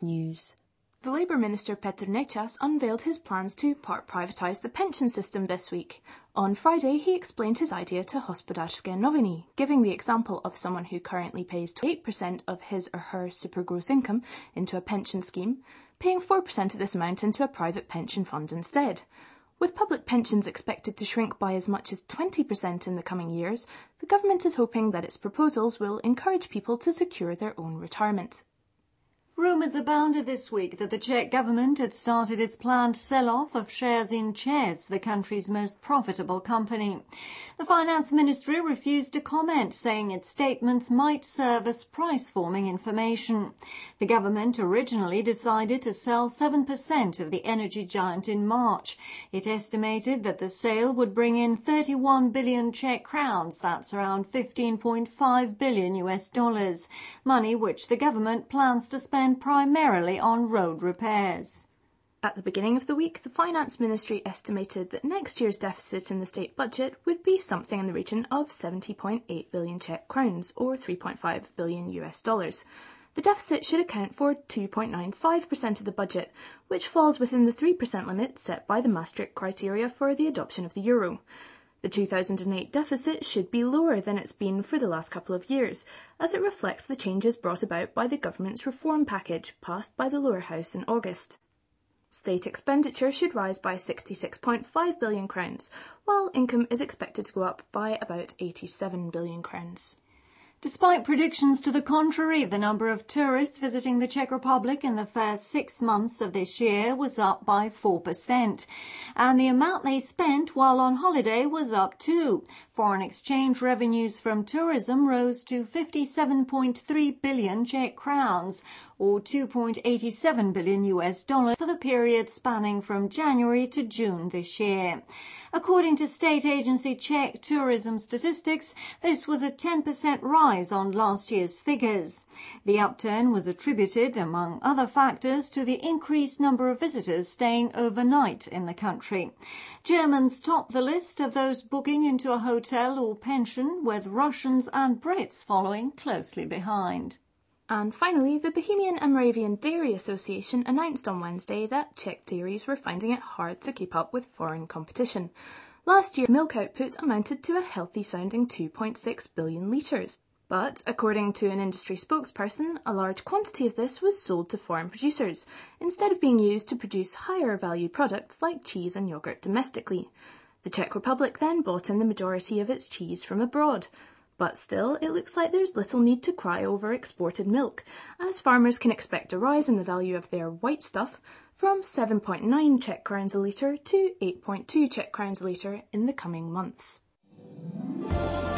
news. The Labour Minister Petr Nečas unveiled his plans to part privatise the pension system this week. On Friday, he explained his idea to Hospodářské noviny, giving the example of someone who currently pays 8% of his or her super gross income into a pension scheme, paying 4% of this amount into a private pension fund instead. With public pensions expected to shrink by as much as 20% in the coming years, the government is hoping that its proposals will encourage people to secure their own retirement. Rumours abounded this week that the Czech government had started its planned sell-off of shares in ČEZ, the country's most profitable company. The finance ministry refused to comment, saying its statements might serve as price-forming information. The government originally decided to sell 7% of the energy giant in March. It estimated that the sale would bring in 31 billion Czech crowns, that's around $15.5 billion, money which the government plans to spend primarily on road repairs. At the beginning of the week, the Finance Ministry estimated that next year's deficit in the state budget would be something in the region of 70.8 billion Czech crowns, or $3.5 billion. The deficit should account for 2.95% of the budget, which falls within the 3% limit set by the Maastricht criteria for the adoption of the euro. The 2008 deficit should be lower than it's been for the last couple of years, as it reflects the changes brought about by the government's reform package passed by the lower house in August. State expenditure should rise by 66.5 billion crowns, while income is expected to go up by about 87 billion crowns. Despite predictions to the contrary, the number of tourists visiting the Czech Republic in the first 6 months of this year was up by 4%, and the amount they spent while on holiday was up too. Foreign exchange revenues from tourism rose to 57.3 billion Czech crowns, or $2.87 billion for the period spanning from January to June this year. According to state agency Czech Tourism Statistics, this was a 10% rise on last year's figures. The upturn was attributed, among other factors, to the increased number of visitors staying overnight in the country. Germans top the list of those booking into a hotel or pension, with Russians and Brits following closely behind. And finally, the Bohemian and Moravian Dairy Association announced on Wednesday that Czech dairies were finding it hard to keep up with foreign competition. Last year, milk output amounted to a healthy-sounding 2.6 billion litres. But, according to an industry spokesperson, a large quantity of this was sold to foreign producers, instead of being used to produce higher-value products like cheese and yoghurt domestically. The Czech Republic then bought in the majority of its cheese from abroad. But still, it looks like there's little need to cry over exported milk, as farmers can expect a rise in the value of their white stuff from 7.9 Czech crowns a litre to 8.2 Czech crowns a litre in the coming months.